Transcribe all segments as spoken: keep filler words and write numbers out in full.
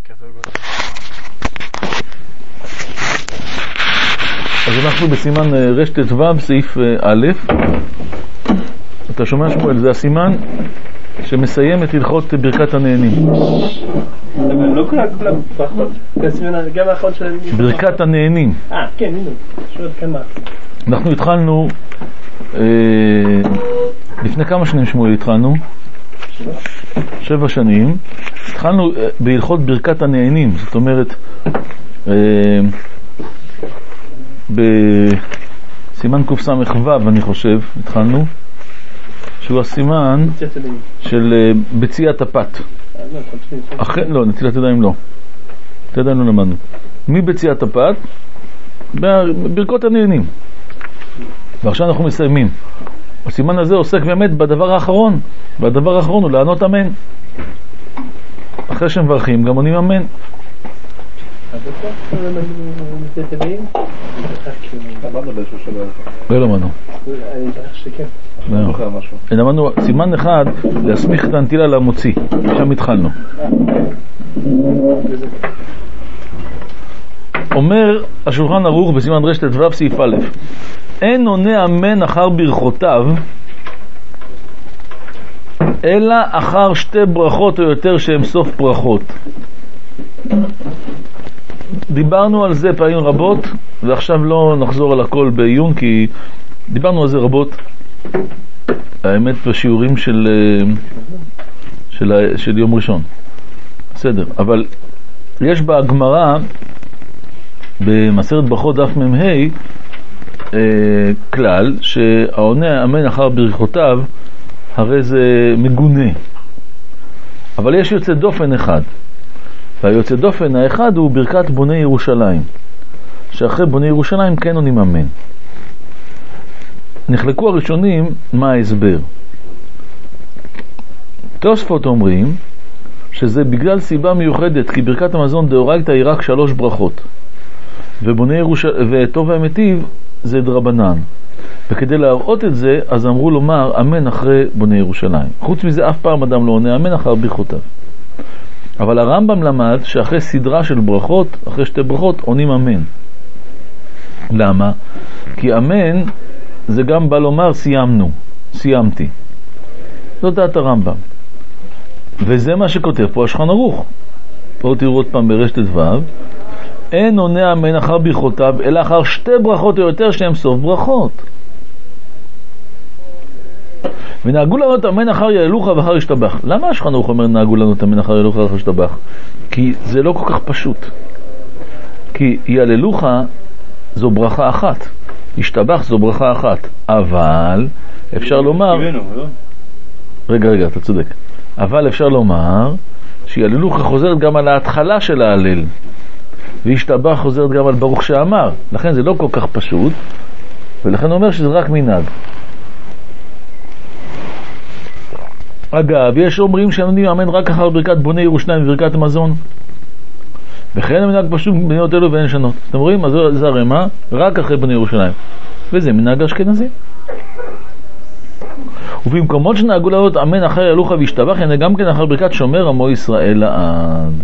אז אנחנו בסימן רשת ו' סעיף א'. אתה שומע שמואל, זה הסימן שמסיים את הלכות ברכת הנהנים. לא כולם, כולם פחות. גם האחרון שלהם. ברכת הנהנים. אה, כן, הנה. שואל כמה. אנחנו התחלנו, לפני כמה שנים שמואל התחלנו? שבע. שבע שנים. התחלנו בהלכות ברכת הנהנים. זאת אומרת, בסימן קס"ו אני חושב, התחלנו, שהוא הסימן של בציעת הפת. לא, נטילת ידיים לא. נטילת ידיים לא למדנו. מבציעת הפת, ברכות הנהנים. ועכשיו אנחנו מסיימים. הסימן הזה עוסק באמת בדבר האחרון. והדבר האחרון הוא לענות אמן. אחרי שמברכים גם עונים אמן. לא למדנו. למדנו סימן אחד להסמיך את הנטילה למוציא. שם התחלנו. אומר השולחן ערוך בסימן רשת ו' סעיף א', אין עונה אמן אחר ברכותיו אלא אחר שתי ברכות או יותר שהם סוף ברכות. דיברנו על זה פעמים רבות, ועכשיו לא נחזור על הכל בעיון, כי דיברנו על זה רבות, האמת בשיעורים של, של, של יום ראשון. בסדר, אבל יש בהגמרא במסכת ברכות דף מ"ה אה, כלל שהעונה אמן אחר ברכותיו הרי זה מגונה, אבל יש יוצא דופן אחד, והיוצא דופן האחד הוא ברכת בוני ירושלים, שאחרי בוני ירושלים כן עונים אמן. נחלקו הראשונים מה ההסבר. תוספות אומרים שזה בגלל סיבה מיוחדת, כי ברכת המזון דאורייתא היא רק שלוש ברכות, ובוני ירושלים וטוב והמיטיב זה דרבנן, וכדי להראות את זה אז אמרו לומר אמן אחרי בוני ירושלים. חוץ מזה אף פעם אדם לא עונה אמן אחר ברכותיו. אבל הרמב"ם למד שאחרי סדרה של ברכות, אחרי שתי ברכות עונים אמן. למה? כי אמן זה גם בא לומר סיימנו, סיימתי. זאת דעת הרמב"ם, וזה מה שכותב פה השולחן ערוך. פה תראו עוד פעם ברשת ו', אין עונה אמן אחר ברכותיו אלא אחר שתי ברכות או יותר שהן סוף ברכות. ונהגו לנו את אמן אחר יעלוך ואחר ישתבח. למה השולחן ערוך אומר נהגו לנו את אמן אחר יעלוך ואחר ישתבח? כי זה לא כל כך פשוט. כי יעללוך זו ברכה אחת, ישתבח זו ברכה אחת, אבל אפשר לומר רגע רגע אתה צודק, אבל אפשר לומר שיעללוך חוזרת גם על ההתחלה של ההלל, וישתבח חוזרת גם על ברוך שאמר. לכן זה לא כל כך פשוט, ולכן אומר שזה רק מנהג. אגב, יש אומרים שעונים אמן רק אחר ברכת בוני ירושלים וברכת המזון, וכן המנהג פשוט בניות אלו ואין שנות. אתם רואים? אז זה הרמה רק אחרי בוני ירושלים, וזה מנהג אשכנזי. ובמקומות שנהגו לעלות אמן אחר יעלוך וישתבח, הנה גם כן אחר ברכת שומר עמו ישראל לעד.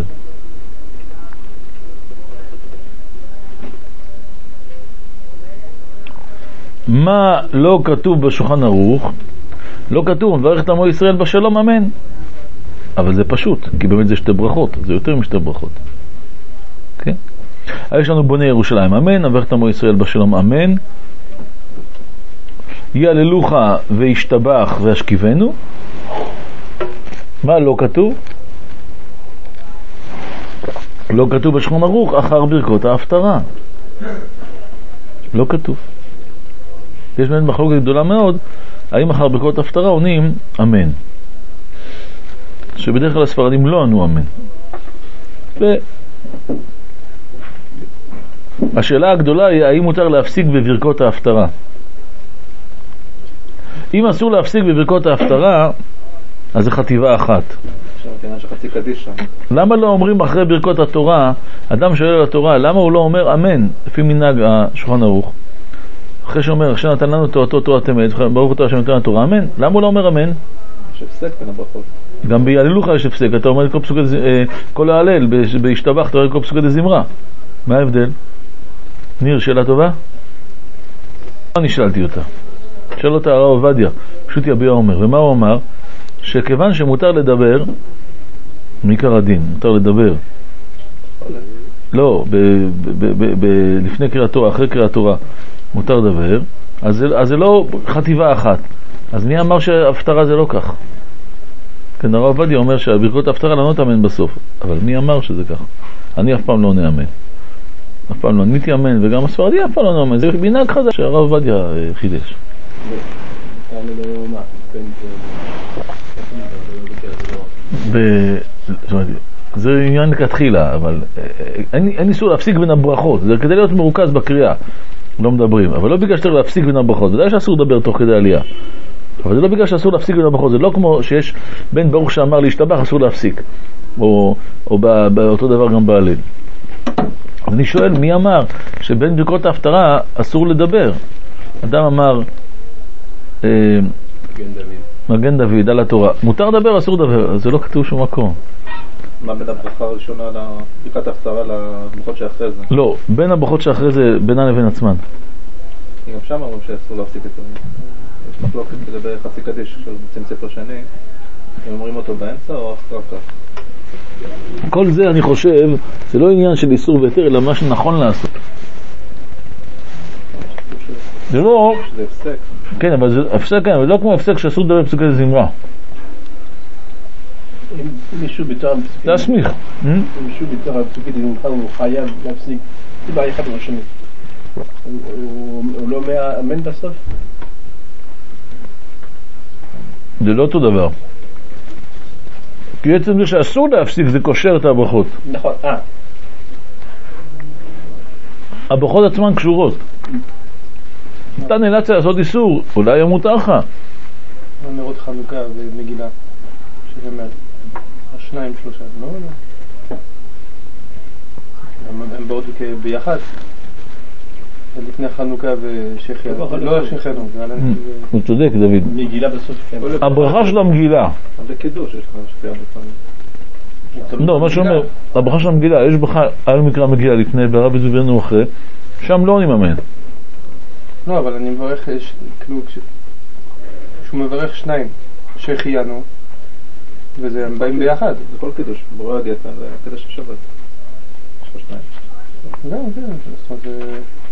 מה לא כתוב בשולחן ערוך? לא כתוב מברך את עמו ישראל בשלום אמן, אבל זה פשוט, כי באמת זה שתי ברכות, זה יותר משתי ברכות. כן? יש לנו בוני ירושלים אמן, מברך את עמו ישראל בשלום אמן, יעללוך וישתבח וישכיבנו. מה לא כתוב? לא כתוב בשולחן ערוך אחר ברכות ההפטרה, לא כתוב. יש באמת מחלוקת גדולה מאוד האם אחר ברכות ההפטרה עונים אמן, שבדרך כלל הספרדים לא ענו אמן. והשאלה הגדולה היא האם מותר להפסיק בברכות ההפטרה. אם אסור להפסיק בברכות ההפטרה אז זה חטיבה אחת. למה לא אומרים אחרי ברכות התורה, אדם שואל על התורה למה הוא לא אומר אמן לפי מנהג השולחן ערוך, אחרי שאומר, עכשיו נתן לנו תורתו תורת אמת, ברוך אתה השם נתן התורה, אמן. למה הוא לא אומר אמן? יש הפסק בין הברכות. גם ביעללוך יש הפסק, אתה אומר כל פסוקי, כל ההלל, בהשתבח אתה אומר כל פסוקי דזמרה. מה ההבדל? ניר, שאלה טובה? אני שאלתי אותה. שאל אותה הרב עובדיה, פשוט יביע אומר. ומה הוא אמר? שכיוון שמותר לדבר, מעיקר הדין, מותר לדבר. לא, ב, ב, ב, ב, לפני קריאת תורה, אחרי קריאת תורה, מותר לדבר, אז זה, אז זה לא חטיבה אחת. אז מי אמר שההפטרה זה לא כך? כן, הרב עובדיה אומר שברכות ההפטרה לא נאמן בסוף, אבל מי אמר שזה כך? אני אף פעם לא נאמן. אף פעם לא עניתי אמן, וגם הספרדי אף פעם לא נאמן. זה מנהג חדש שהרב עובדיה חידש. זה עניין כתחילה, אבל אין איסור להפסיק בין הברכות, זה כדי להיות מרוכז בקריאה, לא מדברים, אבל לא בגלל שצריך להפסיק בין הברכות, ודאי שאסור לדבר תוך כדי עלייה, אבל זה לא בגלל שאסור להפסיק בין הברכות, זה לא כמו שיש בן ברוך שאמר להשתבח אסור להפסיק, או, או באותו דבר גם בהלל. אני שואל, מי אמר שבין ברכות ההפטרה אסור לדבר? אדם אמר אה, מגן דוד. מגן דוד על התורה, מותר לדבר, אסור לדבר, זה לא כתוב שום מקום. מה בין הברכה הראשונה לברכת ההפטרה לברכות שאחרי זה? לא, בין הברכות שאחרי זה בינן לבין עצמן. גם שם אומרים שאסור להפסיק את זה. יש מחלוקת לגבי חצי קדיש כשמוצאים ספר שני, הם אומרים אותו באמצע או אחר כך? כל זה אני חושב, זה לא עניין של איסור ויתר, אלא מה שנכון לעשות. זה לא... זה הפסק. כן, אבל זה הפסק, כן, אבל לא כמו הפסק שאסור לדבר בפסוקי זמרה. אם מישהו בתור הפסוקי... להסמיך. אם מישהו בתור הפסוקי זמרה הוא חייב להפסיק, זה בעיה אחד ראשונית. הוא לא מאמן בסוף? זה לא אותו דבר. כי בעצם זה שאסור להפסיק זה קושר את הברכות. נכון, אה. הברכות עצמן קשורות. אתה נאלץ לעשות איסור, אולי ימות לך. נרות חנוכה ומגילה, שזה מעט. השניים, שלושה, לא? הם באות ביחד. לפני חנוכה ושחיינו. לא שחיינו. הוא צודק, דוד. מגילה בסוף. הברכה של המגילה. זה קידוש, יש לך שפיעה בפעמים. לא, מה שאומר, הברכה של המגילה, יש ברכה על מקרא מגילה לפני, ברבי זוברנו אחרי, שם לא נממן. לא, אבל אני מברך, כאילו, כשהוא מברך שניים, שחיינו, וזה, הם באים ביחד. זה כל קידוש, בורא הגפן, זה קידוש השבת. יש לו שניים. גם, כן, זאת אומרת,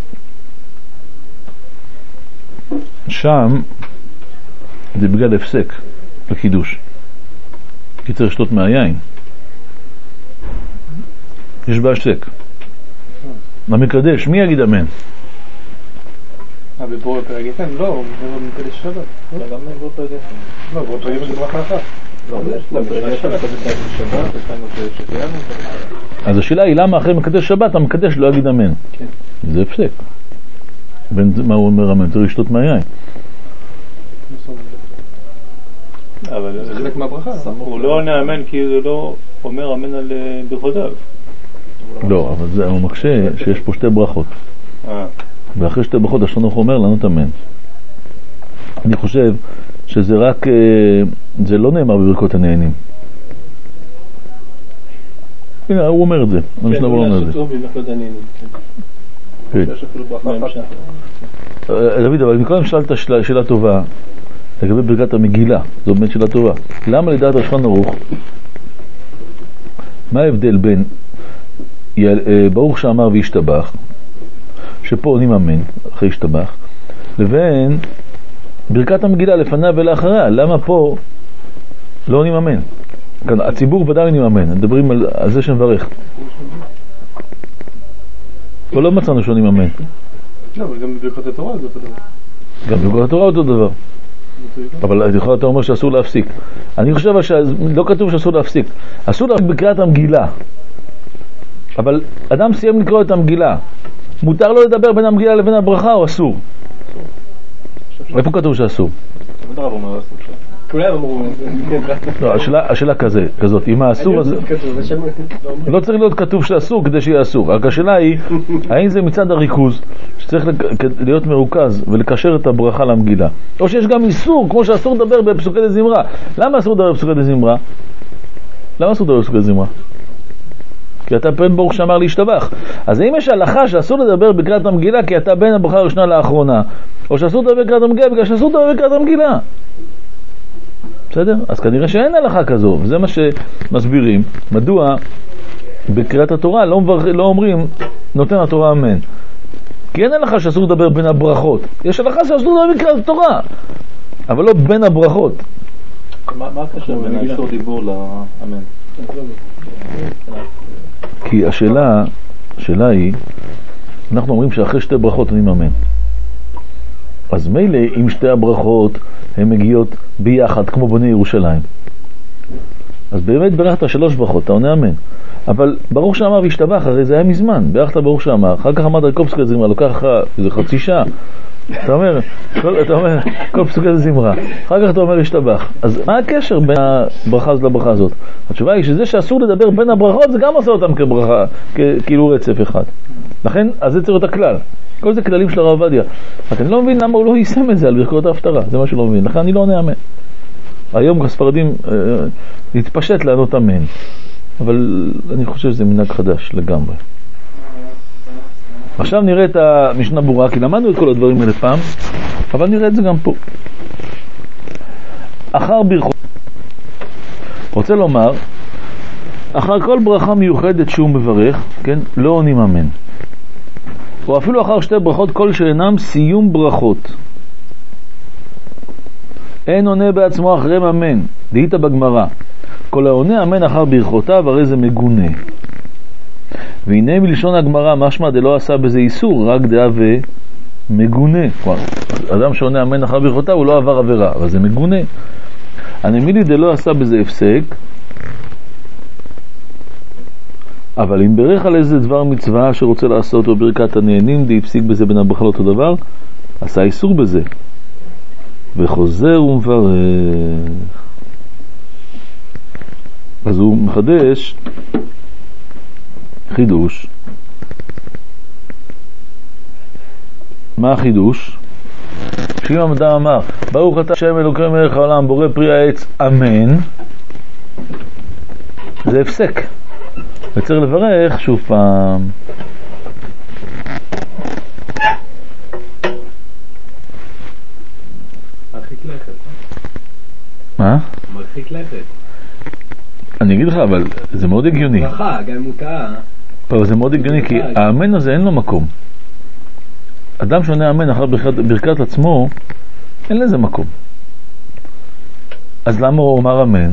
שם זה בגלל הפסק בקידוש, כי צריך לשתות מהיין, יש בה הפסק. המקדש, מי יגיד אמן? אה, בבורא פרגפן? לא, הוא מקדש שבת. לא, גם בורא פרגפן. לא, בורא פרגפן זה ברכה אחת. לא, בורא שבת, אז השאלה היא למה אחרי מקדש שבת המקדש לא יגיד אמן? זה הפסק. מה הוא אומר אמן? צריך לשתות מהיין. אבל זה חלק מהברכה. הוא לא עונה אמן כי זה לא אומר אמן על ברכותיו. לא, אבל זה הוא מקשה שיש פה שתי ברכות. ואחרי שתי ברכות השלום הוא אומר לענות אמן. אני חושב שזה רק, זה לא נאמר בברכות הנהנים. הנה, הוא אומר את זה. כן, הוא אומר את זה. כן. דוד, אבל מקודם שאלת שאלה טובה לגבי ברכת המגילה, זו באמת שאלה טובה. למה לדעת השולחן ערוך, מה ההבדל בין ברוך שאמר וישתבח, שפה עונים אמן אחרי ישתבח, לבין ברכת המגילה לפניו ולאחריה? למה פה לא עונים אמן? כאן הציבור ודאי עונים אמן, מדברים על, על זה שמברך. פה לא מצאנו שעונים אמן. לא, אבל גם בברכות התורה זה אותו דבר. גם בברכות התורה אותו דבר. אבל יכול אתה אומר שאסור להפסיק. אני חושב שלא כתוב שאסור להפסיק. אסור להפסיק בקריאת המגילה. אבל אדם סיים לקרוא את המגילה. מותר לו לדבר בין המגילה לבין הברכה או אסור? איפה כתוב שאסור? כולם אמרו, לא, השאלה כזה, כזאת, אם האסור הזה, לא צריך להיות כתוב שאסור כדי שיהיה אסור, רק השאלה היא, האם זה מצד הריכוז, שצריך להיות מרוכז ולקשר את הברכה למגילה, או שיש גם איסור, כמו שאסור לדבר בפסוקי דזמרה. למה אסור לדבר בפסוקי דזמרה? למה אסור לדבר בפסוקי דזמרה? כי אתה בן ברוך שאמר להשתבח. אז האם יש הלכה שאסור לדבר בקריאת המגילה כי אתה בן הברכה הראשונה לאחרונה, או שאסור לדבר בקריאת המגילה בגלל שאסור לדבר בקריאת המגילה? בסדר? אז כנראה שאין הלכה כזו, וזה מה שמסבירים. מדוע בקריאת התורה לא, מבר... לא אומרים נותן התורה אמן? כי אין הלכה שאסור לדבר בין הברכות. יש הלכה שאסור לדבר בקריאת התורה, אבל לא בין הברכות. מה הקשר בין האיסור דיבור לאמן? כי השאלה, השאלה היא, אנחנו אומרים שאחרי שתי ברכות אני אמן. אז מילא אם שתי הברכות הן מגיעות ביחד כמו בני ירושלים, אז באמת ברכת שלוש ברכות, אתה עונה אמן. אבל ברוך שאמר והשתבח, הרי זה היה מזמן, ברכת ברוך שאמר, אחר כך אמרת כל פסוקי זמרה, לוקח לך איזה חצי שעה, אתה אומר, כל, אתה אומר, כל פסוקי זמרה, אחר כך אתה אומר השתבח. אז מה הקשר בין הברכה הזאת לברכה הזאת? התשובה היא שזה שאסור לדבר בין הברכות, זה גם עושה אותם כברכה, כאילו רצף אחד. לכן, אז זה צריך להיות הכלל. כל זה כללים של הרב עובדיה. רק אני לא מבין למה הוא לא יישם את זה על ברכות ההפטרה, זה מה שלא מבין. לכן אני לא עונה אמן. היום הספרדים אה, להתפשט לענות אמן. אבל אני חושב שזה מנהג חדש לגמרי. עכשיו נראה את המשנה ברורה, כי למדנו את כל הדברים האלה פעם, אבל נראה את זה גם פה. אחר ברכות, רוצה לומר, אחר כל ברכה מיוחדת שהוא מברך, כן, לא עונים אמן. או אפילו אחר שתי ברכות כל שאינם סיום ברכות. אין עונה בעצמו אחריהם אמן, דהית בגמרא. כל העונה אמן אחר ברכותיו, הרי זה מגונה. והנה מלשון הגמרא, משמע דלא עשה בזה איסור, רק דעה ומגונה. כלומר, אדם שעונה אמן אחר ברכותיו, הוא לא עבר עבירה, אבל זה מגונה. הנמילי דלא עשה בזה הפסק, אבל אם ברך על איזה דבר מצווה שרוצה לעשות או ברכת הנהנים, די הפסיק בזה בין הברכה לאותו דבר, עשה איסור בזה. וחוזר ומברך. אז הוא מחדש חידוש. מה החידוש? שאם המדע אמר ברוך אתה השם אלוקים מלך העולם בורא פרי העץ אמן, זה הפסק, וצריך לברך שוב פעם. מרחיק לכת. מה? מרחיק לכת. אני אגיד לך, אבל זה מאוד הגיוני. ברכה, גם מוטעה. אבל זה מאוד הגיוני, כי האמן הזה אין לו מקום. אדם שעונה אמן אחר ברכת, ברכת עצמו, אין לזה מקום. אז למה הוא אומר אמן?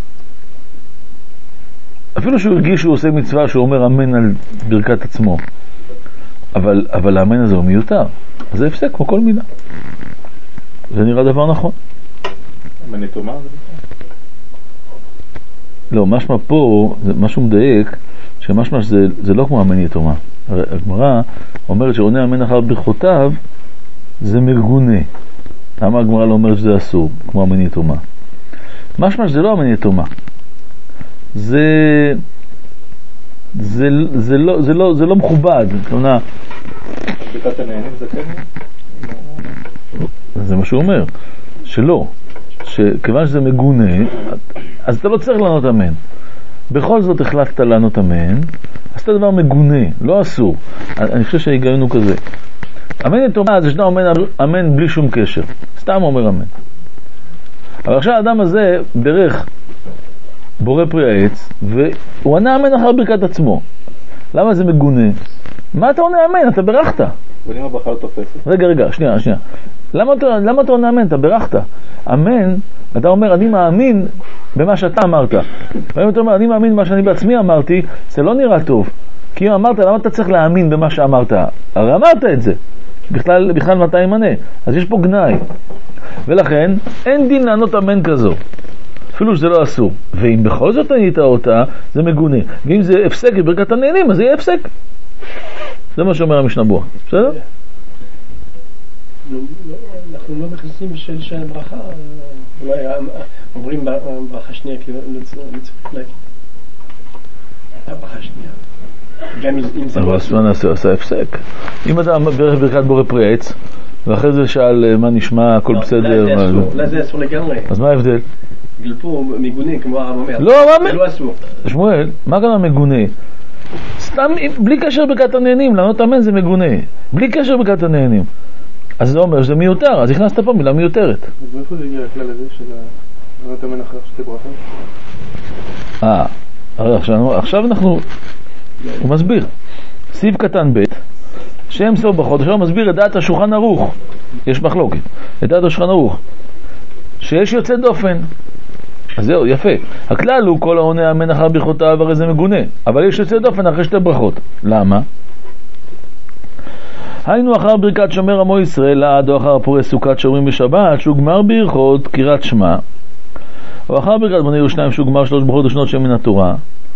אפילו שהוא הרגיש שהוא עושה מצווה שהוא אומר אמן על ברכת עצמו. אבל, אבל האמן הזה הוא מיותר. אז זה הפסק כמו כל מילה. זה נראה דבר נכון. אמן יתומה זה בסדר. לא, משמע פה, זה משהו מדייק, שמשמע שזה זה לא כמו אמן יתומה. הגמרא אומרת שעונה אמן אחר ברכותיו, זה מגונה. למה הגמרא לא אומרת שזה אסור, כמו אמן יתומה? משמע שזה לא אמן יתומה. זה, זה, זה, לא, זה, לא, זה לא מכובד. כלומר, ברכת הנהנים זה כן? זה מה שהוא אומר, שלא. שכיוון שזה מגונה, אז אתה לא צריך לענות אמן. בכל זאת החלטת לענות אמן, אז אתה דבר מגונה, לא אסור. אני חושב שההיגיון הוא כזה. אמן יתומה זה שאתה אומר אמן בלי שום קשר. סתם אומר אמן. אבל עכשיו האדם הזה ברך בורא פרי העץ, והוא ענה אמן אחר ברכת עצמו. למה זה מגונה? מה אתה עונה אמן? אתה ברכת. ואם הברכה לא תופסת? רגע, רגע, שנייה, שנייה. למה אתה, למה אתה עונה אמן? אתה ברכת. אמן, אתה אומר, אני מאמין במה שאתה אמרת. ואם אתה אומר, אני מאמין במה שאני בעצמי אמרתי, זה לא נראה טוב. כי אם אמרת, למה אתה צריך להאמין במה שאמרת? הרי אמרת את זה. בכלל, בכלל מתי ימנה. אז יש פה גנאי. ולכן, אין דין לענות אמן כזו. אפילו שזה לא אסור. ואם בכל זאת ענית אותה, זה מגונה. ואם זה הפסק בברכת הנהנים, אז זה יהיה הפסק. זה מה שאומר המשנה ברורה. בסדר? אנחנו לא מכניסים בשביל של ברכה, אולי אומרים ברכה שנייה, כי לא צריך להגיד. הברכה שנייה. אבל הסמן עשה הפסק. אם אתה ברך ברכת בורא פרי עץ, ואחרי זה שאל מה נשמע, הכל בסדר. אולי זה אסור לגמרי. אז מה ההבדל? גלפו מגונה, כמו הרב אומר. לא, זה לא אסור. שמואל, מה גם המגונה? סתם, בלי קשר ברכת הנהנים, לענות אמן זה מגונה. בלי קשר ברכת הנהנים. אז זה אומר שזה מיותר, אז הכנסת פה מילה מיותרת. אז מאיפה זה הגיע הכלל הזה של לענות אמן אחרי שתי ברכות? אה, עכשיו אנחנו, הוא מסביר. סעיף קטן ב' שם סוף ברכות, עכשיו הוא מסביר את דעת השולחן ערוך. יש מחלוקת. את דעת השולחן ערוך. שיש יוצא דופן. אז זהו, יפה. הכלל הוא כל העונה אמן אחר ברכותיו, הרי זה מגונה. אבל יש יוצא דופן אחרי שתי ברכות. למה? היינו אחר ברכת שומר עמו ישראל, לעד או אחר פורש סוכת שומרים בשבת, שהוא גמר ברכות קריאת שמע, או אחר ברכת בני ירושלים, שהוא גמר שלוש ברכות ראשונות שמן התורה,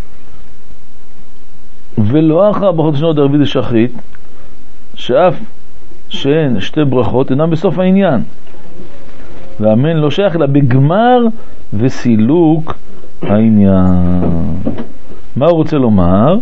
ולא אחר ברכות ראשונות ערבית ושחרית, שאף שהן שתי ברכות אינם בסוף העניין, ואמן לא שייך לה בגמר וסילוק העניין. מה הוא רוצה לומר?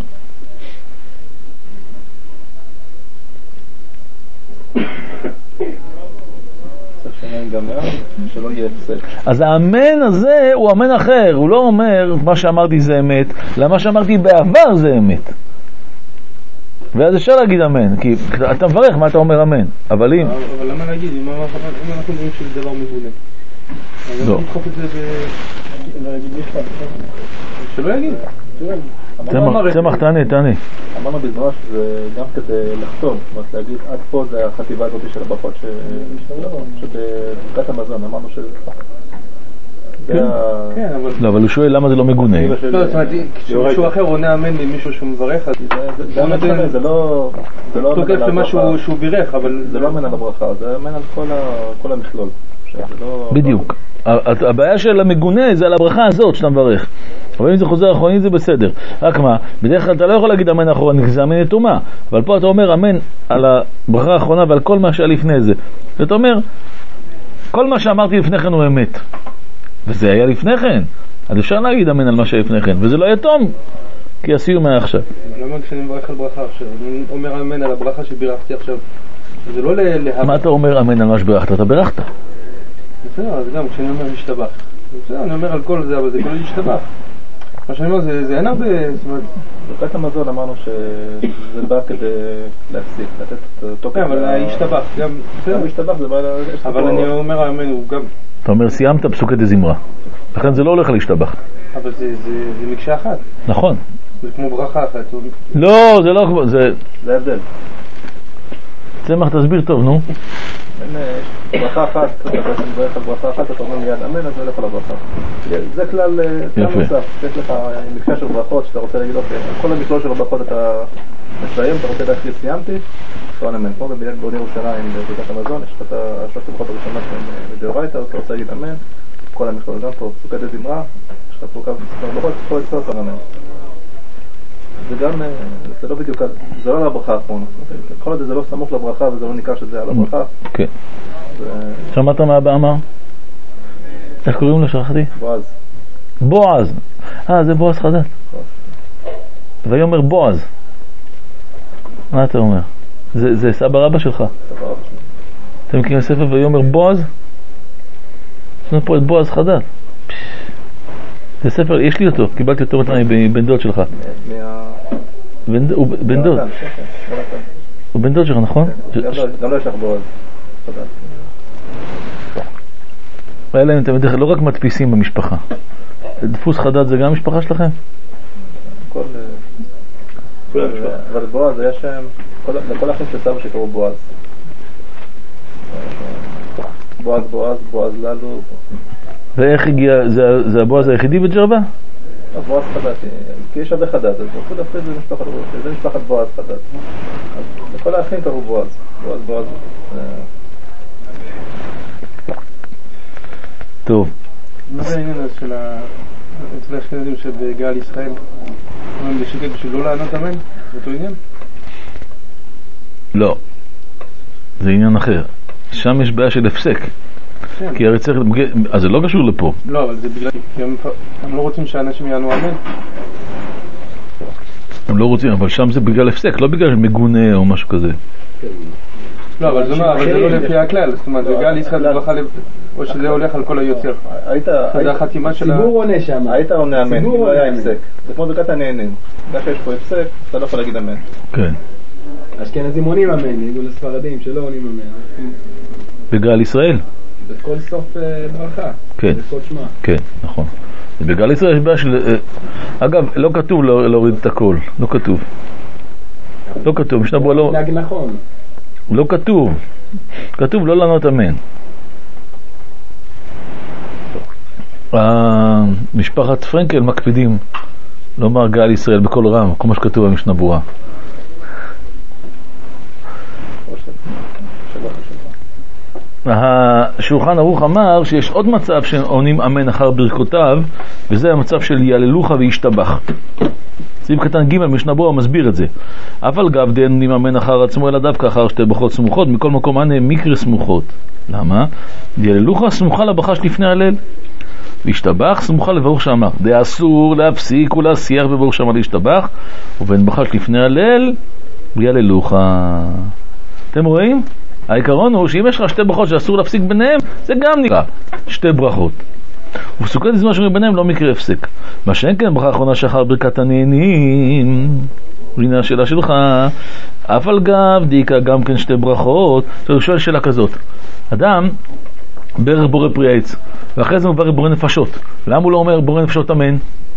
אז האמן הזה הוא אמן אחר, הוא לא אומר מה שאמרתי זה אמת, למה שאמרתי בעבר זה אמת. ואז אפשר להגיד אמן, כי אתה מברך מה אתה אומר אמן, אבל אם... אבל למה להגיד, אם אנחנו אומרים שזה דבר מגונה? לא. אז נדחוף את זה ב... שלא יגיד. צמח, תענה, תענה. אמרנו בזמן שזה גם כדי לחתום, זאת אומרת להגיד עד פה זה החטיבה הזאת של הברכות שבברכת המזון, אמרנו שזה... כן, אבל... לא, אבל הוא שואל למה זה לא מגונה. לא, זאת אומרת, כשמישהו אחר עונה אמן למישהו שהוא מברך, אז זה לא... תוקף למשהו שהוא בירך, אבל... זה לא אמן על הברכה, זה אמן על כל המכלול. בדיוק. הבעיה של המגונה זה על הברכה הזאת שאתה מברך. אבל אם זה חוזר אחרונית זה בסדר. רק מה, בדרך כלל אתה לא יכול להגיד אמן אחרונית, כי זה אמן נתומה. אבל פה אתה אומר אמן על הברכה האחרונה ועל כל מה שהיה לפני זה. זאת אומר, כל מה שאמרתי לפני כן הוא אמת. וזה היה לפני כן. אז אפשר להגיד אמן על מה שהיה לפני כן. וזה לא יתום, כי הסיום היה עכשיו. למה כשאני מברך על ברכה עכשיו? אני אומר אמן על הברכה שבירכתי עכשיו. זה לא להב... מה אתה אומר אמן על מה שבירכת? אתה בירכת. בסדר, אז גם כשאני אומר להשתבח. בסדר, אני אומר על כל זה, אבל זה כל להשתבח. מה שאני אומר, זה אין הרבה... ברכת המזון אמרנו שזה בא כדי להפסיק, לתת תוקף. כן, אבל להשתבח, גם... גם להשתבח זה בא... אבל אני אומר האמן, הוא גם... אתה אומר, סיימת פסוקי דזמרה. לכן זה לא הולך להשתבח. אבל זה מקשה אחת. נכון. זה כמו ברכה אחת. לא, זה לא כמו... זה ההבדל. צמח, תסביר טוב, נו. ברכה אחת, אתה בעצם מברך על ברכה אחת, אתה אומר מיד אמן, אז זה הולך על הברכה. זה כלל נוסף. יש לך מקשה של ברכות שאתה רוצה להגיד, אוקיי, כל המכלול של הברכות אתה מסיים, אתה רוצה להכריז סיימתי, אתה אמן. כמו בבניין בוני ירושלים, בברכת המזון, יש לך את השלוש הברכות הראשונות מדאורייתא, אתה רוצה להגיד אמן, כל המכלול. גם פה, פסוקי דזמרה, יש לך פה כמה ברכות, כל אצלו אתה אמן. זה גם, זה לא בדיוק, זה לא על הברכה האחרונה. כל עוד זה לא סמוך לברכה וזה לא ניכר שזה על הברכה. כן. שמעת מה הבא אמר? איך קוראים לו, שכחתי? בועז. בועז. אה, זה בועז חדש. ויאמר בועז. מה אתה אומר? זה סבא רבא שלך. סבא רבא שלך. אתם מכירים ספר ויאמר בועז? יש לנו פה את בועז חדש. זה ספר, יש לי אותו, קיבלתי אותו בן דוד שלך. הוא בן דוד. הוא בן דוד שלך, נכון? גם לא יש לך בועז. ואלה הם תמיד לא רק מדפיסים במשפחה. דפוס חדד זה גם משפחה שלכם? כל המשפחה. אבל בועז היה שם, לכל האחים של סבא שקראו בועז. בועז בועז, בועז ללו. ואיך הגיע, זה הבועז היחידי בג'רבה? הבועז חדד, כי יש הרבה חדד, אז בואו להפריד זה משפחת בועז, זה משפחת בועז חדד. לכל האחים קראו בועז, בועז בועז. טוב. מה זה העניין של אצל האשכנזים שבגאל ישראל, אומרים בשקט בשביל לא לענות אמן? זה אותו עניין? לא, זה עניין אחר. שם יש בעיה של הפסק. כן. כי הרי צריך... אז זה לא קשור לפה. לא, אבל זה בגלל... הם, הם לא רוצים שאנשים יענו אמן. הם לא רוצים, אבל שם זה בגלל הפסק, לא בגלל מגונה או משהו כזה. לא, אבל זה לא לפי הכלל. זאת אומרת, זה גל יצחק לברכה, או שזה הולך על כל היוצר. זה החתימה של... ציבור עונה שם. היית עונה אמן, אם לא היה הפסק. זה כמו ברכת הנהנים. דווקא יש פה הפסק, אתה לא יכול להגיד אמן. כן. אשכנזים עונים אמן, נהיגו לספרדים שלא עונים אמן. בגלל ישראל? בכל סוף ברכה. כן. בכל שמה. כן, נכון. בגלל ישראל יש בעיה של... אגב, לא כתוב להוריד את הכל. לא כתוב. לא כתוב. משנה ברורה לא... להגיד נכון. לא כתוב. כתוב לא לענות אמן. משפחת פרנקל מקפידים לומר גאל ישראל בכל רם, כמו שכתוב במשנה ברורה. השולחן ערוך אמר שיש עוד מצב שעונים אמן אחר ברכותיו, וזה המצב של יללוך וישתבח. סעיף קטן ג' משנה ברורה מסביר את זה. אבל גב דין עונים אמן אחר עצמו אלא דווקא אחר שתי ברכות סמוכות, מכל מקום ענה מקרה סמוכות. למה? יללוך סמוכה לבכה שלפני הלל, וישתבח סמוכה לברוך שאמר. זה אסור להפסיק ולהסיח בברוך שאמר להשתבח, ובין בכה שלפני הלל יללוך. אתם רואים? העיקרון הוא שאם יש לך שתי ברכות שאסור להפסיק ביניהם, זה גם נקרא שתי ברכות. ובסוכת הזמן שאומרים ביניהם לא מקרה הפסק. מה שאין כן ברכה האחרונה שאחר ברכת הנהנים, הנה השאלה שלך, אף על גב דיקה גם כן שתי ברכות. אתה שואל שאלה כזאת, אדם ברך בורא פרי עץ, ואחרי זה הוא ברך בורא נפשות, למה הוא לא אומר בורא נפשות אמן?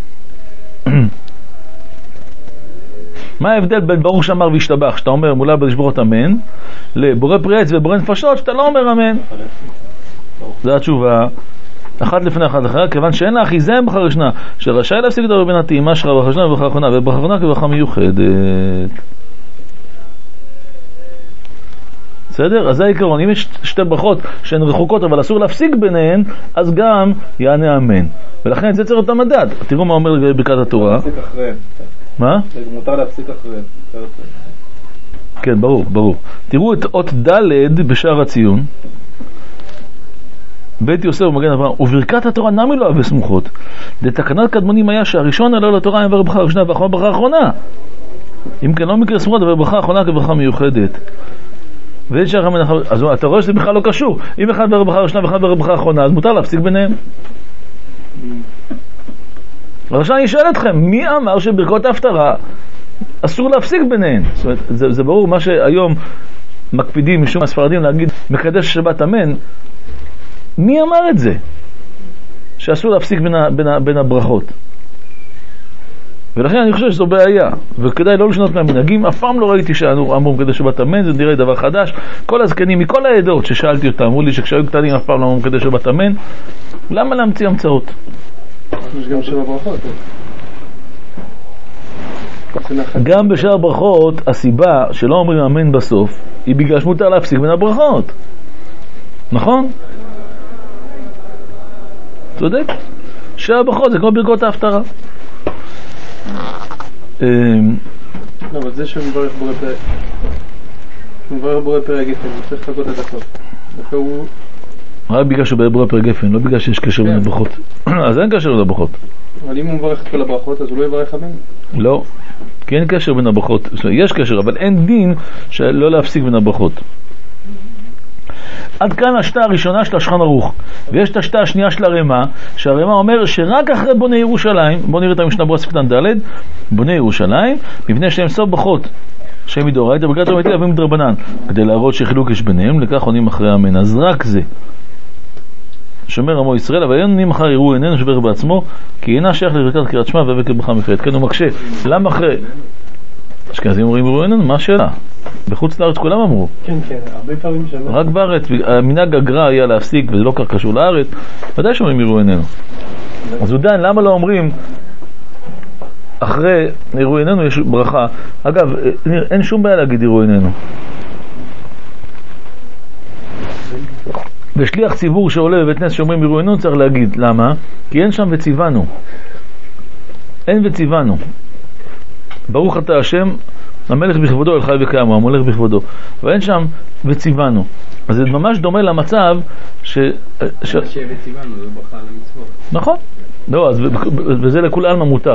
מה ההבדל בין ברוך שאמר וישתבח, שאתה אומר מולה בלשבורות אמן, לבורא פרי עץ ובורא נפשות, שאתה לא אומר אמן? זו התשובה, אחת לפני אחת אחר, כיוון שאין לה אחיזה ברכה ראשונה, שרשאי להפסיק את הרבנתי, מה שראה ברכה ראשונה וברכה אחרונה, וברכה אחרונה כברכה מיוחדת. בסדר? אז זה העיקרון. אם יש שתי ברכות שהן רחוקות אבל אסור להפסיק ביניהן, אז גם יענה אמן. ולכן זה צריך להיות המדד. תראו מה אומר ברכת התורה. מה? מותר להפסיק אחריהם. כן, ברור, ברור. תראו את אות ד' בשער הציון. בית יוסף ומגן אברהם, וברכת התורה נמי לא אהבה סמוכות. לתקנת קדמונים היה שהראשון עלה לתורה היה ברכה הראשונה ואחרונה ברכה האחרונה. אם כן לא מקרה סמוכות, אבל ברכה האחרונה כברכה מיוחדת. ואין שער המנח... אז אתה רואה שזה בכלל לא קשור. אם אחד ברכה הראשונה ואחד ברכה האחרונה, אז מותר להפסיק ביניהם. עכשיו אני שואל אתכם, מי אמר שברכות ההפטרה אסור להפסיק ביניהן? זאת אומרת, זה, זה ברור, מה שהיום מקפידים משום הספרדים להגיד מקדש שבת אמן, מי אמר את זה? שאסור להפסיק בין, ה, בין, ה, בין הברכות. ולכן אני חושב שזו בעיה, וכדאי לא לשנות מהמנהגים. אף פעם לא ראיתי שאנו אמרו מקדש שבת אמן, זה נראה דבר חדש. כל הזקנים מכל העדות ששאלתי אותם אמרו לי שכשהיו קטנים אף פעם לא אמרו מקדש שבת אמן. למה להמציא המצאות? יש גם שבע ברכות. גם בשאר ברכות הסיבה שלא אומרים אמן בסוף היא בגלל שמותר להפסיק בין הברכות, נכון? צודק? שאר ברכות זה כמו ברכות ההפטרה. לא, אבל זה שמברך בורא פרק שמברך בורא פרק גפן, הוא צריך לחכות עד הסוף. הוא... רק בגלל שהוא בורא פרק גפן, לא בגלל שיש קשר בין הברכות. אז אין קשר בין הברכות. אבל אם הוא מברך את כל הברכות, אז הוא לא יברך אמן? לא, כי אין קשר בין הברכות. יש קשר, אבל אין דין שלא להפסיק בין הברכות. עד כאן השתה הראשונה של השולחן ערוך, ויש את השתה השנייה של הרמ"א, שהרמ"א אומר שרק אחרי בוני ירושלים, בוא נראה את המשנה ברורה סעיף קטן ד', בוני ירושלים, מבנה שהם סוף ברכות שהם מדאורייתא ברכת אמיתי להביא מדרבנן, כדי להראות שחילוק יש ביניהם, לכך עונים אחרי אמן. אז רק זה שומר עמו ישראל, אבל אין עונים אחר יראו עינינו שברך בעצמו, כי אינה שייך לברכת קריאת שמע והבקר ברכה מיוחדת. כן, הוא מקשה, למה אחרי? אשכנזים אומרים יראו עינינו, מה השאלה? בחוץ לארץ כולם אמרו. כן, כן, הרבה פעמים שמע. רק בארץ, המנהג הגר"א היה להפסיק, וזה לא כך קשור לארץ, ודאי שאומרים יראו עינינו. אז עדיין, למה לא אומרים אחרי יראו עינינו יש ברכה? אגב, אין שום בעיה להגיד יראו עינינו. בשליח ציבור שעולה בבית נס שאומרים יראו עינינו צריך להגיד. למה? כי אין שם וציוונו. אין וציוונו. ברוך אתה השם המלך בכבודו, אל חי וקיים, המלך בכבודו. ואין שם וציוונו. אז זה ממש דומה למצב ש... מה שבציוונו זה ברכה על המצוות. נכון. לא, אז וזה לכול עלמא מותר.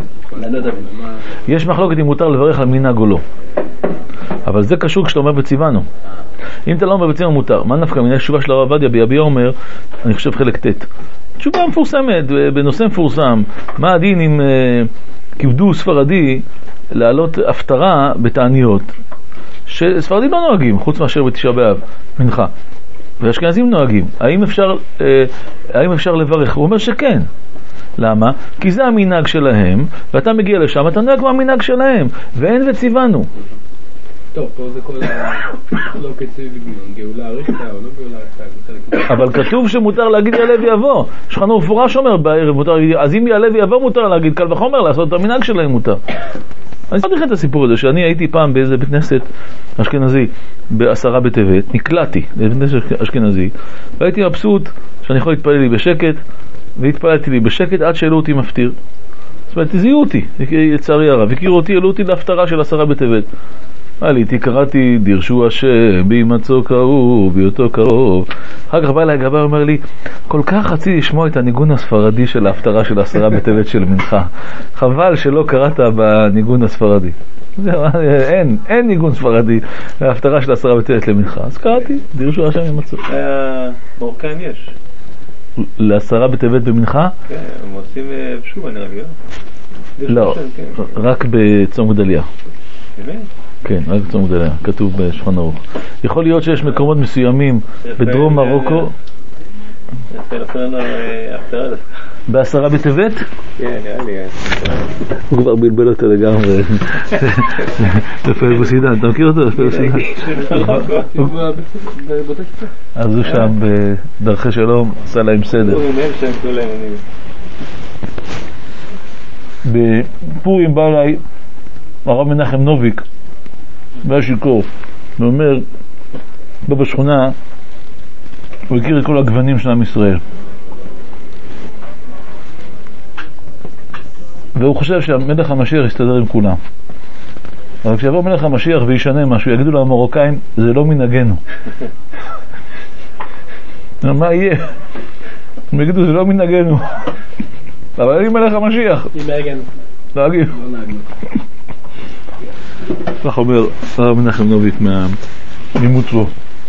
יש מחלוקת אם מותר לברך על מנהג או לא. אבל זה קשור כשאתה אומר וציוונו. אם אתה לא אומר וציוונו מותר. מה נפקא מינה? תשובה של הרב עובדיה ביביע אומר, אני חושב חלק ט'. תשובה מפורסמת, בנושא מפורסם. מה הדין אם כיבדו ספרדי להעלות הפטרה בתעניות? שספרדים לא נוהגים, חוץ מאשר בתשעה באב, מנחה. ואשכנזים נוהגים. האם אפשר, אה, האם אפשר לברך? הוא אומר שכן. למה? כי זה המנהג שלהם, ואתה מגיע לשם, אתה נוהג מהמנהג שלהם, ואין וציוונו. טוב, פה זה כל המחלוקת סביב גאולה אריכתא או לא גאולה אריכתא. אבל כתוב שמותר להגיד יעלה ויבוא. שולחן ערוך מפורש אומר בערב מותר להגיד, אז אם יעלה ויבוא מותר להגיד, קל וחומר לעשות את המנהג שלהם מותר. אני אספר לכם את הסיפור הזה, שאני הייתי פעם באיזה בית כנסת אשכנזי בעשרה בטבת, נקלעתי לבית כנסת אשכנזי, והייתי מבסוט שאני יכול להתפלל לי בשקט, והתפללתי לי בשקט עד שאלו אותי מפטיר. זאת אומרת, זיהו אותי, לצערי הרב, הכירו אותי, העלו אותי להפטרה של עשרה בטבת. עליתי, קראתי, דירשו השם, בימצוא קרוב, בהיותו קרוב. אחר כך בא אליי גבאי, אומר לי, כל כך רציתי לשמוע את הניגון הספרדי של ההפטרה של עשרה בטבת של מנחה. חבל שלא קראת בניגון הספרדי. אין, אין ניגון ספרדי להפטרה של עשרה בטבת למנחה. אז קראתי, דירשו השם בימצוא. מרוקאים יש. לעשרה בטבת במנחה? כן, הם עושים פשוב, אני רגיל. לא, רק בצום גדליה. באמת? כן, רק בצום גדליה, כתוב בשולחן ערוך. יכול להיות שיש מקומות מסוימים בדרום מרוקו. בעשרה בטבת? כן, נראה לי. הוא כבר בלבל אותו לגמרי. רפאל בוסידן, אתה מכיר אותו? רפאל בוסידן. אז הוא שם בדרכי שלום, עשה להם סדר. בפורים בא אליי הרב מנחם נוביק, והיה שיקור, ואומר, בא בשכונה, הוא הכיר את כל הגוונים של עם ישראל. והוא חושב שהמלך המשיח יסתדר עם כולם. אבל כשיבוא מלך המשיח וישנה משהו, יגידו לו המרוקאים, זה לא מנהגנו. מה יהיה? הם יגידו, זה לא מנהגנו. אבל אני מלך המשיח. מנהגנו. נהגים. לא נהגנו. כך אומר הרב מנחם נוביק מהנימוץ בו.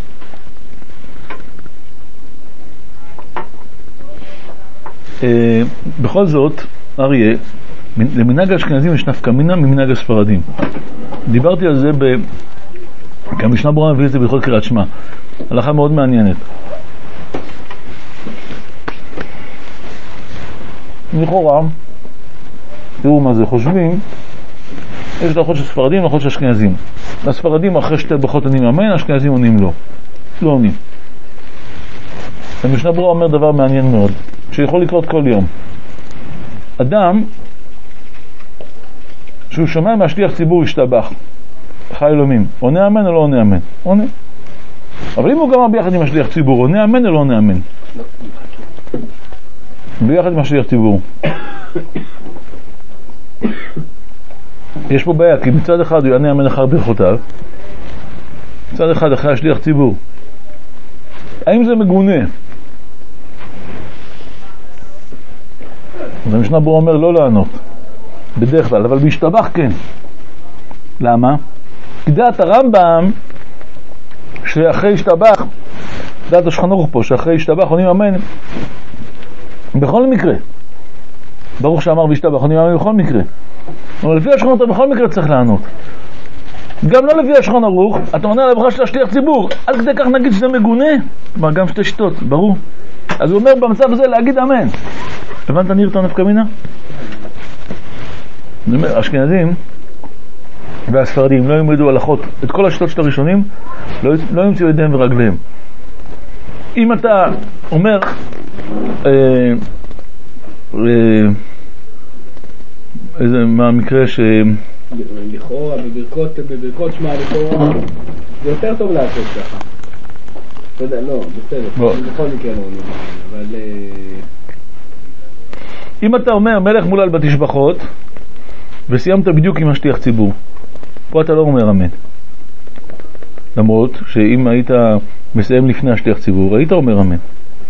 בכל זאת, אריה, למנהג האשכנזים יש נפקא מינה ממנהג הספרדים. דיברתי על זה כי המשנה ברורה מביא את זה בהלכות קריאת שמע. הלכה מאוד מעניינת. לכאורה, תראו מה זה, חושבים, יש הלכות של ספרדים והלכות של אשכנזים. הספרדים אחרי שתי ברכות עונים אמן, האשכנזים עונים לא. לא עונים. המשנה ברורה אומר דבר מעניין מאוד, שיכול לקרות כל יום. אדם שהוא שומע מהשליח ציבור השתבח, חי אלומים, עונה אמן או לא עונה אמן? עונה. אבל אם הוא גמר ביחד עם השליח ציבור, עונה אמן או לא עונה אמן? ביחד עם השליח ציבור. יש פה בעיה, כי מצד אחד הוא יענה אמן אחר ברכותיו, מצד אחד אחרי השליח ציבור. האם זה מגונה? אז המשנה ברורה אומר לא לענות בדרך כלל, אבל בהשתבח כן. למה? כי דעת הרמב"ם שאחרי השתבח, דעת השולחן ערוך פה שאחרי השתבח עונים אמן בכל מקרה. ברוך שאמר והשתבח עונים אמן בכל מקרה. אבל לפי השולחן ערוך בכל מקרה צריך לענות. גם לא לפי השולחן ערוך, אתה עונה על הברכה של השליח ציבור, עד כדי כך נגיד שזה מגונה, כלומר גם שתי שיטות, ברור. אז הוא אומר במצב הזה להגיד אמן. הבנת ניר את הנפקא מינה? אני אומר, אשכנזים והספרדים לא ילמדו הלכות, את כל השיטות של הראשונים לא, לא ימצאו ידיהם ורגליהם. אם אתה אומר אה, אה, איזה, מה המקרה ש... לכאורה, בברכות, בברכות שמע לכאורה, זה יותר טוב לעשות ככה. אתה יודע, לא, בסדר, בכל מקרה לא עונים, אבל... אם אתה אומר מלך מולל בתשבחות וסיימת בדיוק עם השליח ציבור, פה אתה לא אומר אמן. למרות שאם היית מסיים לפני השליח ציבור, היית אומר אמן.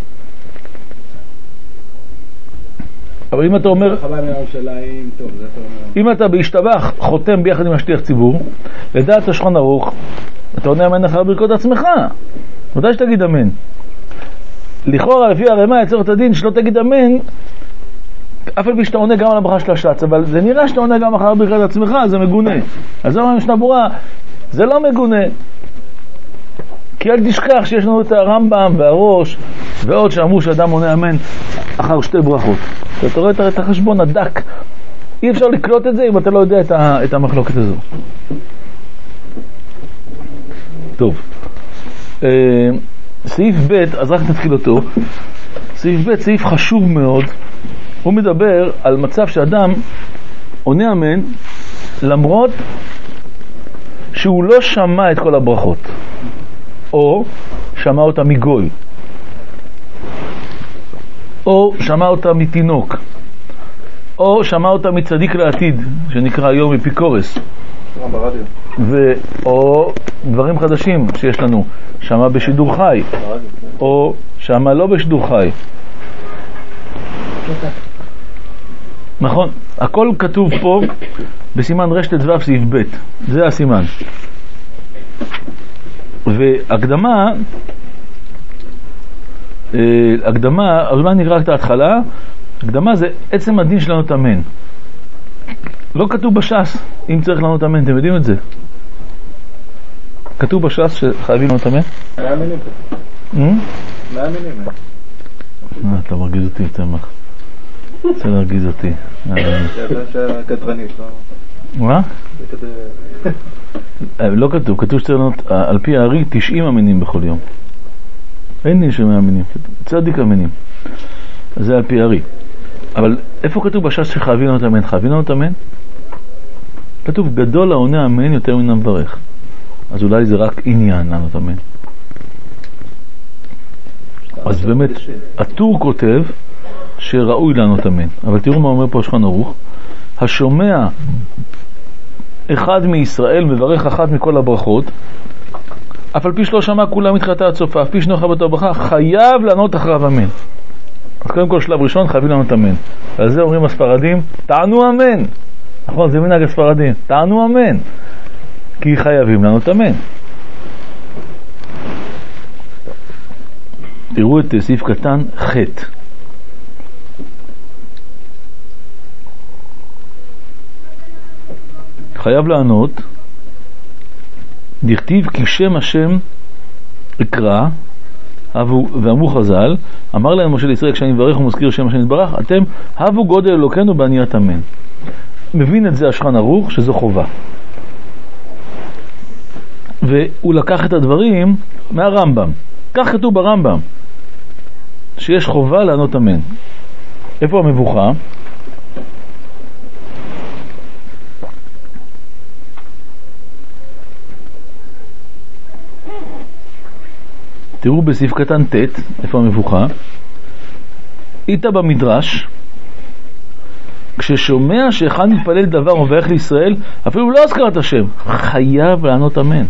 אבל אם אתה אומר, אם אתה בהשתבח חותם ביחד עם השליח ציבור, לדעת השולחן ערוך, אתה עונה אמן אחר ברכות עצמך. מתי שתגיד אמן? לכאורה לפי הרמה יצר את הדין שלא תגיד אמן, אף על פי שאתה עונה גם על הברכה של השץ, אבל זה נראה שאתה עונה גם אחר ברכות עצמך, זה מגונה. אז זו המשנה ברורה, זה לא מגונה. כי אל תשכח שיש לנו את הרמב"ם והראש ועוד שאמרו שאדם עונה אמן אחר שתי ברכות. אתה רואה את החשבון הדק. אי אפשר לקלוט את זה אם אתה לא יודע את המחלוקת הזו. טוב. סעיף ב', אז רק נתחיל אותו. סעיף ב', סעיף חשוב מאוד. הוא מדבר על מצב שאדם עונה אמן למרות שהוא לא שמע את כל הברכות. או שמע אותה מגוי, או שמע אותה מתינוק, או שמע אותה מצדיק לעתיד, שנקרא היום אפיקורס, ו... או דברים חדשים שיש לנו, שמע בשידור חי, או שמע לא בשידור חי. נכון, הכל כתוב פה בסימן רשת דבב סעיף ב', זה הסימן. והקדמה, הקדמה, אז מה נקרא את ההתחלה? הקדמה זה עצם הדין של לענות אמן. לא כתוב בש"ס אם צריך לענות אמן, אתם יודעים את זה? כתוב בש"ס שחייבים לענות אמן? היה אמינים פה. היה אמינים. אתה מרגיז אותי, תמך. רוצה להרגיז אותי. זה כתרנית, לא? מה? לא כתוב, כתוב שצריך לענות על פי הארי תשעים אמינים בכל יום. אין דין של מאה אמינים, צדיק אמינים. זה על פי הארי. אבל איפה כתוב בש"ס שחייבים לענות אמן? חייבים לענות אמן? כתוב גדול העונה אמן יותר מן המברך. אז אולי זה רק עניין לענות אמן. אז באמת, הטור כותב שראוי לענות אמן. אבל תראו מה אומר פה השולחן ערוך. השומע אחד מישראל מברך אחת מכל הברכות, אף על פי שלא שמע כולם מתחילתה עד סופה, אף פי שנוחה בתור ברכה, חייב לענות אחריו אמן. אז קודם כל שלב ראשון חייבים לענות אמן. ועל זה אומרים הספרדים, תענו אמן. נכון, זה מנהג הספרדים, תענו אמן. כי חייבים לענות אמן. תראו את סעיף קטן ח'. חייב לענות, דכתיב כי שם השם אקרא, ואמרו חז"ל, אמר להם משה לישראל, כשאני מברך ומזכיר שם השם יתברך, אתם הבו גודל אלוקינו בעניית אמן. מבין את זה השולחן ערוך שזו חובה. והוא לקח את הדברים מהרמב"ם. כך כתוב ברמב"ם, שיש חובה לענות אמן. איפה המבוכה? תראו בסעיף קטן ט', איפה המבוכה? איתה במדרש, כששומע שאחד מתפלל דבר וברך לישראל, אפילו לא הזכרת השם, חייב לענות אמן.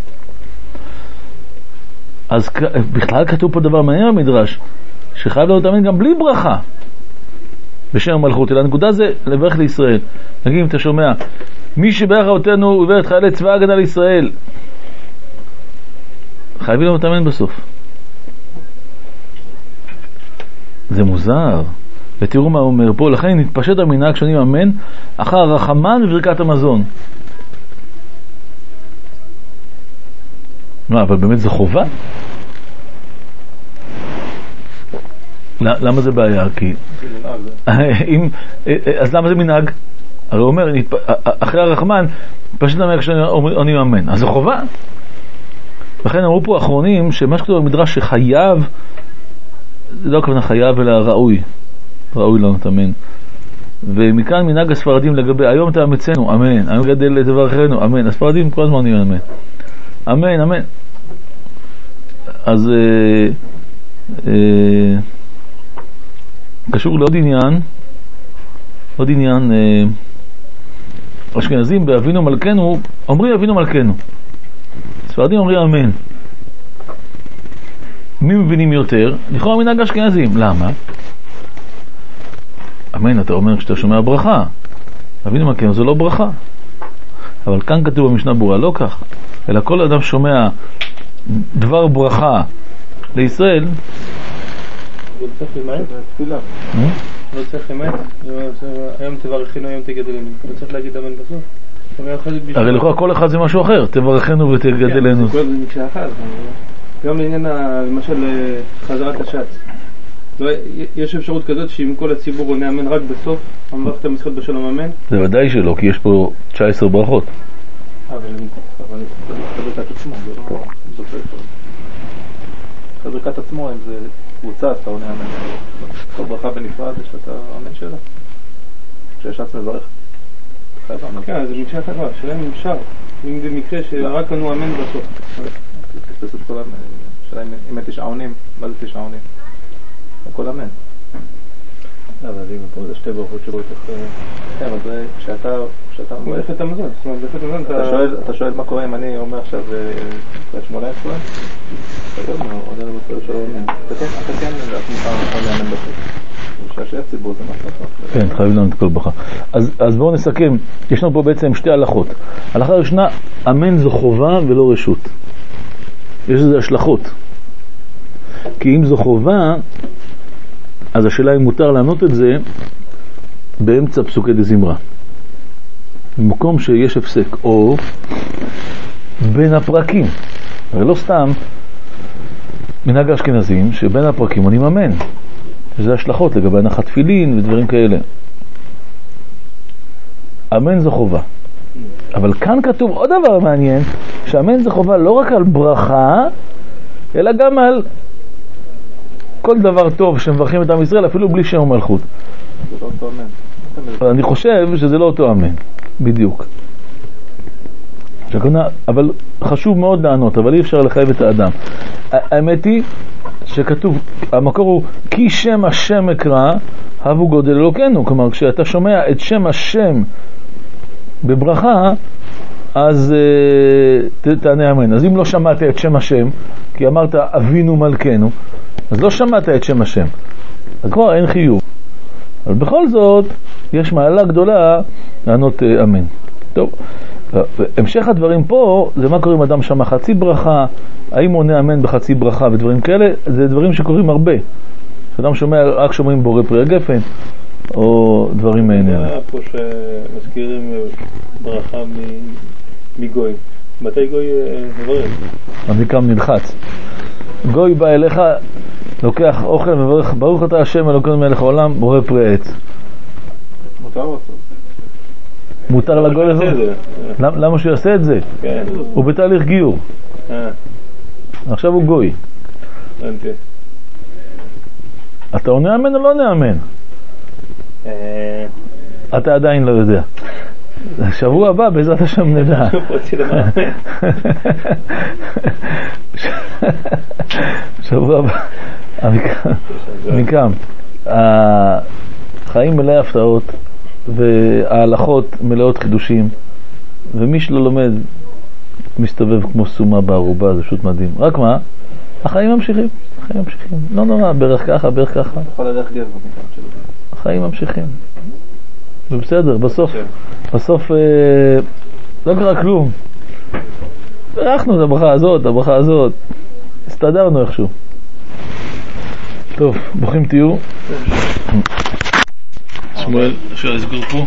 אז בכלל כתוב פה דבר מעניין במדרש, שחייב לענות אמן גם בלי ברכה בשם המלכות, אלא הנקודה זה לברך לישראל. נגיד אם אתה שומע, מי שברך אותנו וברך את חיילי צבא ההגנה לישראל, חייבים לענות אמן בסוף. זה מוזר. ותראו מה הוא אומר פה, לכן נתפשט המנהג שונים אמן אחר הרחמן וברכת המזון. מה, אבל באמת זה חובה? למה זה בעיה? כי אם, אז למה זה מנהג? הרי הוא אומר, אחרי הרחמן פשט המנהג שונים אמן. אז זה חובה. לכן אמרו פה האחרונים שמה שכתוב במדרש שחייב, זה לא הכוונה חייב אלא ראוי, ראוי לענות אמן. ומכאן מנהג הספרדים לגבי היום אתה אמצנו, אמן, היום גדל לתברכנו, אמן. הספרדים כל הזמן נהיו אמן, אמן, אמן. אז אה, אה, קשור לעוד עניין, עוד עניין, אה, אשכנזים באבינו מלכנו אומרים אבינו מלכנו, ספרדים אומרים אמן. מי מבינים יותר? לכאורה מנהג אשכנזים. למה? אמן אתה אומר כשאתה שומע ברכה, אבינו מלכנו זה לא ברכה, אבל כאן כתוב במשנה ברורה לא כך, אלא כל אדם שומע דבר ברכה לישראל. לא צריך למעט? תפילה. לא צריך למעט? היום תברכנו, היום תגדלנו. לא צריך להגיד אמן בסוף? הרי לכאורה כל אחד זה משהו אחר, תברכנו ותגדלנו. זה מקשה אחת. גם לעניין למשל חזרת השץ, יש אפשרות כזאת שאם כל הציבור עונה אמן רק בסוף, המברך את המשחק בשלום אמן? זה ודאי שלא, כי יש פה תשע עשרה ברכות. אבל ברכת עצמו, זה לא ברכת עצמו, אם זה קבוצה, אז אתה עונה אמן. כל ברכה בנפרד, יש את האמן שלה. כשהשץ מברך. כן, זה מקשה אחת, השאלה אם אפשר. אם זה מקרה שרק ענו אמן בסוף. תפסו את כל אמן. השאלה אם הם תשעה עונים, מה זה תשעה עונים? הכל אמן. אבל אם פה זה שתי ברכות שבו יותר... כן, אבל זה כשאתה... מברך את המזון. אתה שואל מה קורה אם אני אומר עכשיו פרק שמונה עשרה? אתה יודע מה, עוד אין בצורה שלא אמן. אתה כן לעצמך עונה אמן בסוף. שהשאר ציבור זה מה שאתה... כן, חייבים לנו את כל ברכה. אז בואו נסכם, ישנו פה בעצם שתי הלכות. הלכה ראשונה, אמן זו חובה ולא רשות. יש לזה השלכות. כי אם זו חובה, אז השאלה אם מותר לענות את זה באמצע פסוקי דזמרה. במקום שיש הפסק, או בין הפרקים. הרי לא סתם מנהג האשכנזים שבין הפרקים עונים אמן. שזה השלכות לגבי הנחת תפילין ודברים כאלה. אמן זו חובה. אבל כאן כתוב עוד דבר מעניין, שאמן זו חובה לא רק על ברכה, אלא גם על כל דבר טוב שמברכים את עם ישראל, אפילו בלי שם ומלכות. זה לא אותו אמן. אני חושב שזה לא אותו אמן, בדיוק. שכונה, אבל חשוב מאוד לענות, אבל אי אפשר לחייב את האדם. האמת היא שכתוב, המקור הוא כי שם השם אקרא, הבו גודל אלוקנו. כלומר, כשאתה שומע את שם השם בברכה, אז uh, תענה אמן. אז אם לא שמעת את שם השם, כי אמרת אבינו מלכנו, אז לא שמעת את שם השם, אז כבר אין חיוב. אבל בכל זאת יש מעלה גדולה לענות uh, אמן. טוב, המשך הדברים פה זה מה קורה אם אדם שמע חצי ברכה, האם עונה אמן בחצי ברכה ודברים כאלה, זה דברים שקורים הרבה. אדם שומע רק שומעים בורא פרי הגפן או דברים מעניין. היה פה שמזכירים ברכה מגוי. מתי גוי מברך? המקרא נלחץ. גוי בא אליך, לוקח אוכל מברך, ברוך אתה השם אלוקינו מלך העולם, בורא פרי עץ. מותר לעשות. מותר לגוי לזה? למה שהוא יעשה את זה? כן. הוא בתהליך גיור. עכשיו הוא גוי. אתה עונה אמן או לא עונה אמן? אתה עדיין לא יודע. שבוע הבא בעזרת השם נדע. שבוע הבא. מכאן. החיים מלאי הפתעות וההלכות מלאות חידושים, ומי שלא לומד מסתובב כמו סומה בערובה, זה פשוט מדהים. רק מה? החיים ממשיכים. החיים ממשיכים. לא נורא, בערך ככה, בערך ככה. יכול לדרך גזר. החיים ממשיכים. ובסדר, בסוף, בסוף לא קרה כלום. ערכנו את הברכה הזאת, הברכה הזאת. הסתדרנו איכשהו. טוב, ברוכים תהיו. שמואל, אפשר לסגור פה?